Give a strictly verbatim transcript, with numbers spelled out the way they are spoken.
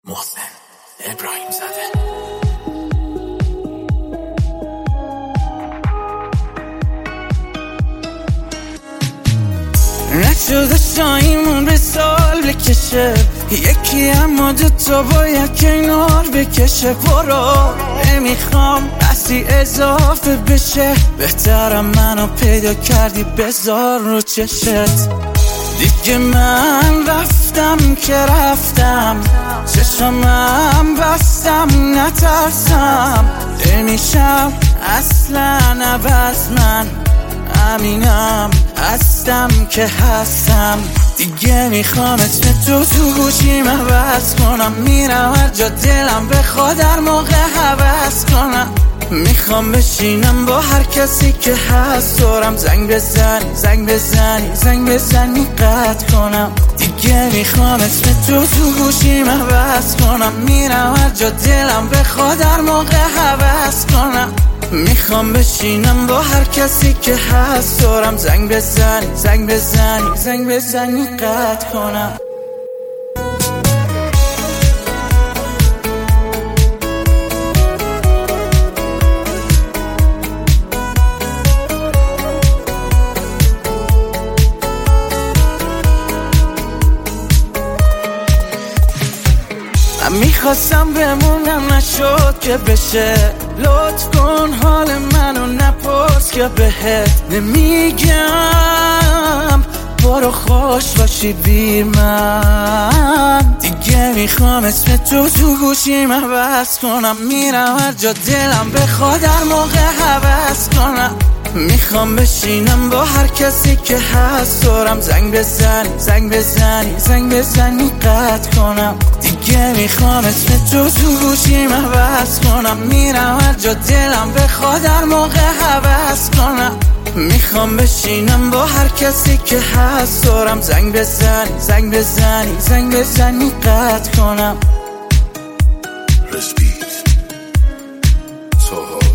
محسن ابراهیم زاده. نشده شایمون به سال بکشه یکی، اما دوتا باید کنار بکشه. برو نمیخوام بسی اضافه بشه، بهترم منو پیدا کردی بذار رو چشت. دیگه من رفتم که رفتم، چشمم بستم نترسم. نمیشم اصلا عوض، من امینم هستم که هستم. دیگه میخوام اسم تو تو گوشیم عوض کنم، میرم هر جا دلم بخواد هر موقع حوض کنم. میخوام بشینم با هر کسی که هست دورم، زنگ بزنی زنگ بزنی زنگ بزنی قطع کنم. دیگه میخوام اسم تو تو گوشیم عوض کنم، میرم هر جا دلم بخواد هر موقع حوض کنم. میخوام بشینم با هر کسی که هست دورم، زنگ بزنی زنگ بزنی زنگ بزنی قطع کنم. میخواستم بمونم نشد که بشه، لطف کن حال منو نپرس که بهت نمیگم. برو خوش باشی بی من. دیگه میخوام اسم تو تو گوشیم عوض کنم، میرم هر جا دلم بخواد هر موقع حوض کنم. میخوام بشینم با هر کسی که هست دورم، زنگ بزنی زنگ بزنی زنگ بزنی قطع کنم. دیگه میخوام اسم تو تو گوشیم عوض کنم، میرم هر جا دلم بخواد هر موقع حوض کنم. میخوام بشینم با هر کسی که هست دورم، زنگ بزنی زنگ بزنی زنگ بزنی قطع کنم. Respect. So